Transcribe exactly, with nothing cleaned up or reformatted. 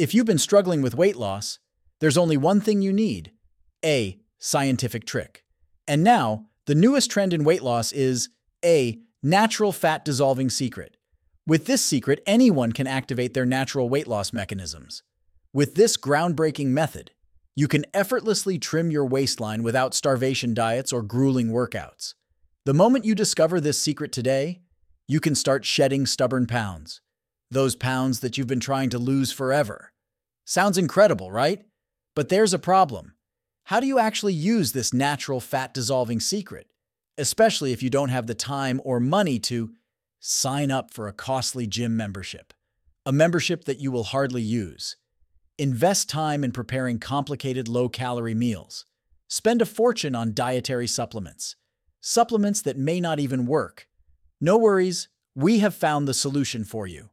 If you've been struggling with weight loss, there's only one thing you need: a scientific trick. And now, the newest trend in weight loss is a natural fat dissolving secret. With this secret, anyone can activate their natural weight loss mechanisms. With this groundbreaking method, you can effortlessly trim your waistline without starvation diets or grueling workouts. The moment you discover this secret today, you can start shedding stubborn pounds. Those pounds that you've been trying to lose forever. Sounds incredible, right? But there's a problem. How do you actually use this natural fat-dissolving secret? Especially if you don't have the time or money to sign up for a costly gym membership. A membership that you will hardly use. Invest time in preparing complicated low-calorie meals. Spend a fortune on dietary supplements. Supplements that may not even work. No worries, we have found the solution for you.